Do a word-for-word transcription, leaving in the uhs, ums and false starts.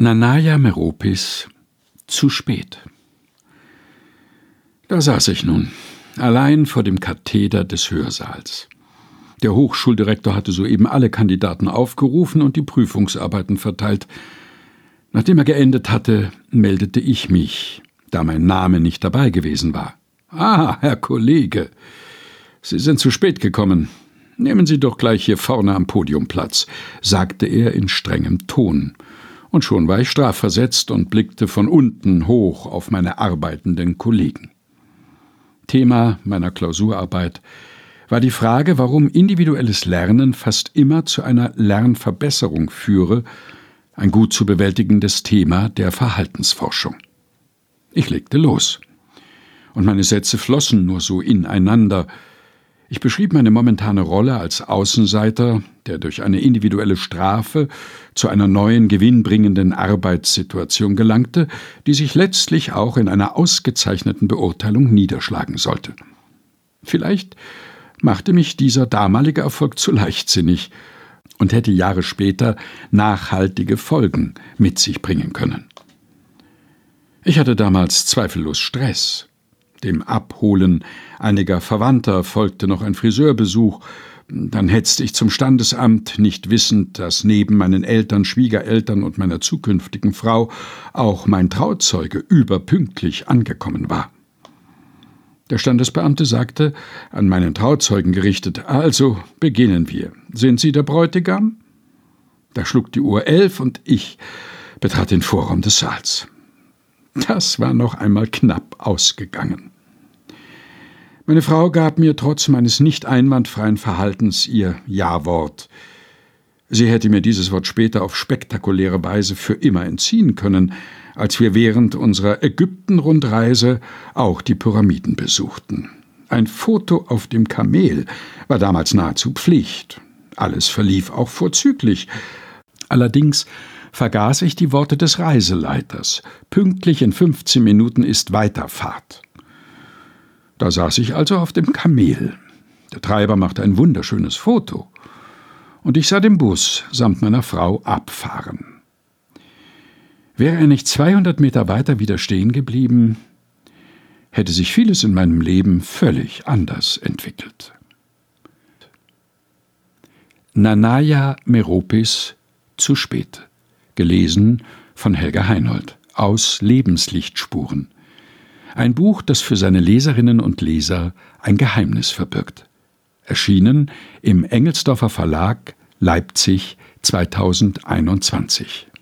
Nanaja Meropis, zu spät. Da saß ich nun, allein vor dem Katheder des Hörsaals. Der Hochschuldirektor hatte soeben alle Kandidaten aufgerufen und die Prüfungsarbeiten verteilt. Nachdem er geendet hatte, meldete ich mich, da mein Name nicht dabei gewesen war. »Ah, Herr Kollege, Sie sind zu spät gekommen. Nehmen Sie doch gleich hier vorne am Podium Platz«, sagte er in strengem Ton. Und schon war ich strafversetzt und blickte von unten hoch auf meine arbeitenden Kollegen. Thema meiner Klausurarbeit war die Frage, warum individuelles Lernen fast immer zu einer Lernverbesserung führe, ein gut zu bewältigendes Thema der Verhaltensforschung. Ich legte los. Und meine Sätze flossen nur so ineinander. Ich beschrieb meine momentane Rolle als Außenseiter, der durch eine individuelle Strafe zu einer neuen, gewinnbringenden Arbeitssituation gelangte, die sich letztlich auch in einer ausgezeichneten Beurteilung niederschlagen sollte. Vielleicht machte mich dieser damalige Erfolg zu leichtsinnig und hätte Jahre später nachhaltige Folgen mit sich bringen können. Ich hatte damals zweifellos Stress. Dem Abholen einiger Verwandter folgte noch ein Friseurbesuch. Dann hetzte ich zum Standesamt, nicht wissend, dass neben meinen Eltern, Schwiegereltern und meiner zukünftigen Frau auch mein Trauzeuge überpünktlich angekommen war. Der Standesbeamte sagte, an meinen Trauzeugen gerichtet: »Also beginnen wir. Sind Sie der Bräutigam?« Da schlug die Uhr elf und ich betrat den Vorraum des Saals. Das war noch einmal knapp ausgegangen. Meine Frau gab mir trotz meines nicht einwandfreien Verhaltens ihr Ja-Wort. Sie hätte mir dieses Wort später auf spektakuläre Weise für immer entziehen können, als wir während unserer Ägypten-Rundreise auch die Pyramiden besuchten. Ein Foto auf dem Kamel war damals nahezu Pflicht. Alles verlief auch vorzüglich. Allerdings vergaß ich die Worte des Reiseleiters. Pünktlich in fünfzehn Minuten ist Weiterfahrt. Da saß ich also auf dem Kamel. Der Treiber machte ein wunderschönes Foto. Und ich sah den Bus samt meiner Frau abfahren. Wäre er nicht zweihundert Meter weiter wieder stehen geblieben, hätte sich vieles in meinem Leben völlig anders entwickelt. Nanaja Meropis, zu spät. Gelesen von Helga Heinold aus Lebenslichtspuren. Ein Buch, das für seine Leserinnen und Leser ein Geheimnis verbirgt. Erschienen im Engelsdorfer Verlag, Leipzig zweitausendeinundzwanzig.